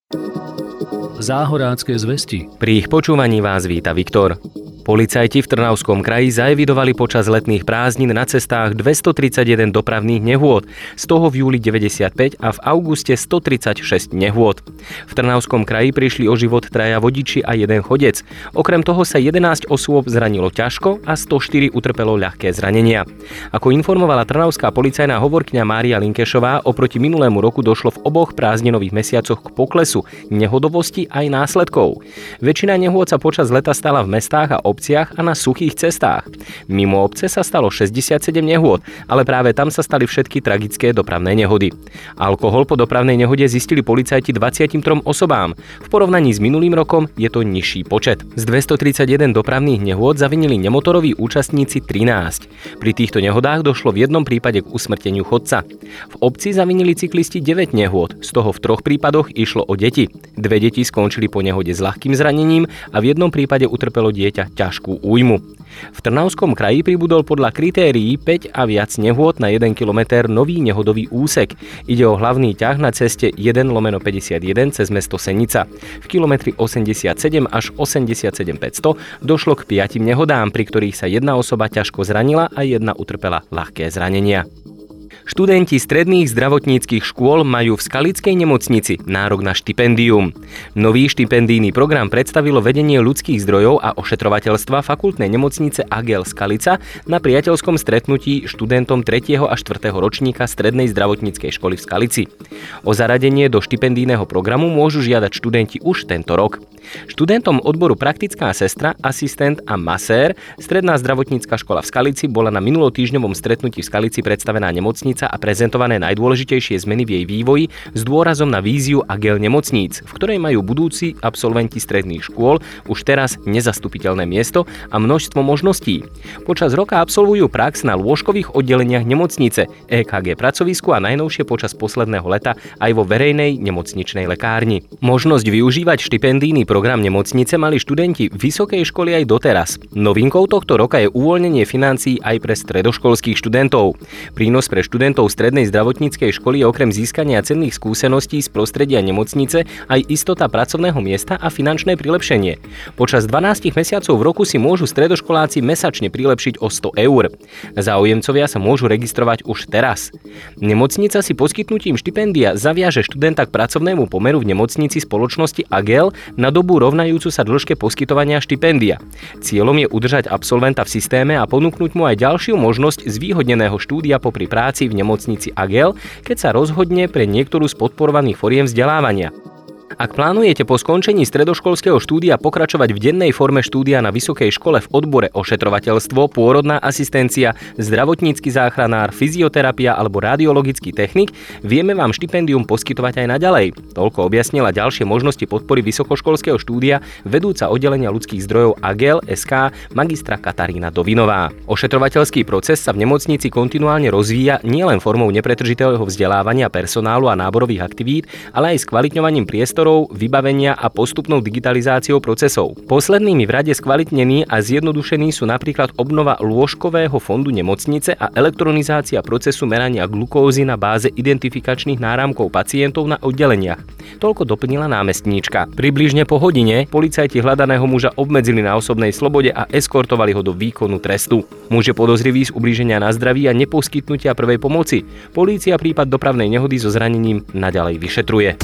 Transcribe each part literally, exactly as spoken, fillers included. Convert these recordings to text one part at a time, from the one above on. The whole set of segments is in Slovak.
Záhorácké zvesti. Pri ich počúvaní vás víta Viktor. Policajti v Trnavskom kraji zaevidovali počas letných prázdnin na cestách dvestotridsaťjeden dopravných nehôd, z toho v júli deväťdesiatpäť a v auguste stotridsaťšesť nehôd. V Trnavskom kraji prišli o život traja vodiči a jeden chodec. Okrem toho sa jedenásť osôb zranilo ťažko a stoštyri utrpelo ľahké zranenia. Ako informovala trnavská policajná hovorkyňa Mária Linkešová, oproti minulému roku došlo v oboch prázdninových mesiacoch k poklesu nehodovosti aj následkov. Väčšina nehôd sa počas leta stala v mestách a obciach a na suchých cestách. Mimo obce sa stalo šesťdesiatsedem nehôd, ale práve tam sa stali všetky tragické dopravné nehody. Alkohol po dopravnej nehode zistili policajti dvadsiatim osobám. V porovnaní s minulým rokom je to nižší počet. Z dvestotridsaťjeden dopravných nehôd zavinili nemotoroví účastníci trinásť. Pri týchto nehodách došlo v jednom prípade k usmrteniu chodca. V obci zavinili cyklisti deväť nehôd, z toho v troch prípadoch išlo o deti. Dve deti skončili po nehode s ľahkým zranením a v jednom prípade utrpelo dieťa ťažkú újmu. V Trnavskom kraji pribudol podľa kritérií päť a viac nehôd na jeden kilometer nový nehodový úsek. Ide o hlavný ťah na ceste jeden lomeno päťdesiatjeden cez mesto Senica. V kilometri osemdesiatsedem až osemdesiatsedem päťsto došlo k piatim nehodám, pri ktorých sa jedna osoba ťažko zranila a jedna utrpela ľahké zranenia. Študenti stredných zdravotníckych škôl majú v Skalickej nemocnici nárok na štipendium. Nový štipendijný program predstavilo vedenie ľudských zdrojov a ošetrovateľstva fakultnej nemocnice á gé el Skalica na priateľskom stretnutí študentom tretieho a štvrtého ročníka strednej zdravotníckej školy v Skalici. O zaradenie do štipendijného programu môžu žiadať študenti už tento rok. Študentom odboru praktická sestra, asistent a masér stredná zdravotnícka škola v Skalici bola na minulotýždňovom stretnutí v Skalici predstavená nemocnica a prezentované najdôležitejšie zmeny v jej vývoji s dôrazom na víziu á gé el nemocníc, v ktorej majú budúci absolventi stredných škôl už teraz nezastupiteľné miesto a množstvo možností. Počas roka absolvujú prax na lôžkových oddeleniach nemocnice, é ká gé pracovisku a najnovšie počas posledného leta aj vo verejnej nemocničnej lekárni. Možnosť využívať štipendijný program nemocnice mali študenti vysokej školy aj doteraz. Novinkou tohto roka je uvoľnenie financií aj pre stredoškolských študentov. Prínos pre študentov strednej zdravotníckej školy je okrem získania cenných skúseností z prostredia nemocnice aj istota pracovného miesta a finančné prilepšenie. Počas dvanásť mesiacov v roku si môžu stredoškoláci mesačne prilepšiť o sto eur. Záujemcovia sa môžu registrovať už teraz. Nemocnica si poskytnutím štipendia zaviaže študenta k pracovnému pomeru v nemocnici spoločnosti á gé el na dobu rovnajúcu sa dĺžke poskytovania štipendia. Cieľom je udržať absolventa v systéme a ponúknuť mu aj ďalšiu možnosť zvýhodneného štúdia popri práci v nemocnici á gé el, keď sa rozhodne pre niektorú z podporovaných foriem vzdelávania. Ak plánujete po skončení stredoškolského štúdia pokračovať v dennej forme štúdia na vysokej škole v odbore ošetrovateľstvo, pôrodná asistencia, zdravotnícky záchranár, fyzioterapia alebo radiologický technik, vieme vám štipendium poskytovať aj naďalej. Toľko objasnila ďalšie možnosti podpory vysokoškolského štúdia vedúca oddelenia ľudských zdrojov á gé el es ká magistra Katarína Dovinová. Ošetrovateľský proces sa v nemocnici kontinuálne rozvíja nielen formou nepretržitého vzdelávania personálu a náborových aktivít, ale aj skvalitňovaním priestorov, vybavenia a postupnou digitalizáciou procesov. Poslednými v rade skvalitnení a zjednodušení sú napríklad obnova lôžkového fondu nemocnice a elektronizácia procesu merania glukózy na báze identifikačných náramkov pacientov na oddeleniach. Toľko doplnila námestníčka. Približne po hodine policajti hľadaného muža obmedzili na osobnej slobode a eskortovali ho do výkonu trestu. Muž je podozrivý z ublíženia na zdraví a neposkytnutia prvej pomoci. Polícia prípad dopravnej nehody so zranením naďalej vyšetruje.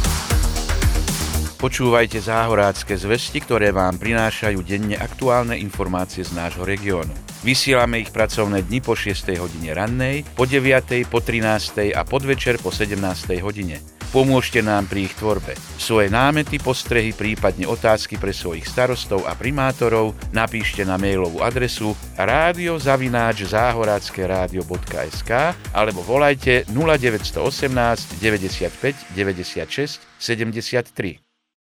Počúvajte záhorácké zvesti, ktoré vám prinášajú denne aktuálne informácie z nášho regiónu. Vysielame ich pracovné dni po šiestej hodine rannej, po deviatej, po trinástej a podvečer po sedemnástej hodine. Pomôžte nám pri ich tvorbe. Svoje námety, postrehy, prípadne otázky pre svojich starostov a primátorov napíšte na mailovú adresu rádio zavináč záhoracké rádio bodka es ká alebo volajte nula deväť jedna osem deväťdesiatpäť deväťdesiatšesť sedemdesiattri.